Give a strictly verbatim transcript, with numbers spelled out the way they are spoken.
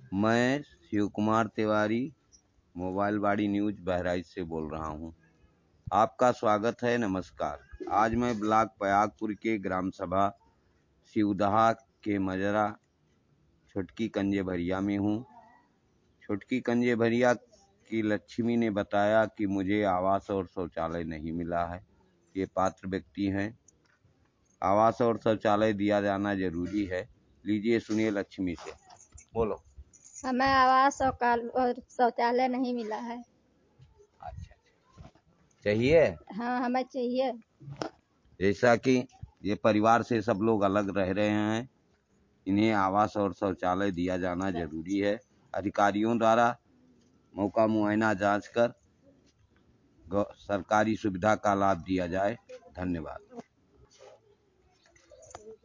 मैं शिव कुमार तिवारी मोबाइल बाड़ी न्यूज बहराइच से बोल रहा हूं। आपका स्वागत है। नमस्कार। आज मैं ब्लॉक पयागपुर के ग्राम सभा शिवदहा के मजरा छोटकी कंजे भरिया में हूं। छोटकी कंजे भरिया की लक्ष्मी ने बताया कि मुझे आवास और शौचालय नहीं मिला है। ये पात्र व्यक्ति हैं। आवास और शौचालय दिया जाना जरूरी है। लीजिए सुनिए लक्ष्मी से। बोलो। हमें आवास और शौचालय नहीं मिला है। अच्छा, चाहिए? हाँ, हमें चाहिए। जैसा कि ये परिवार से सब लोग अलग रह रहे हैं, इन्हें आवास और शौचालय दिया जाना जरूरी है। अधिकारियों द्वारा मौका मुआयना जांच कर सरकारी सुविधा का लाभ दिया जाए। धन्यवाद।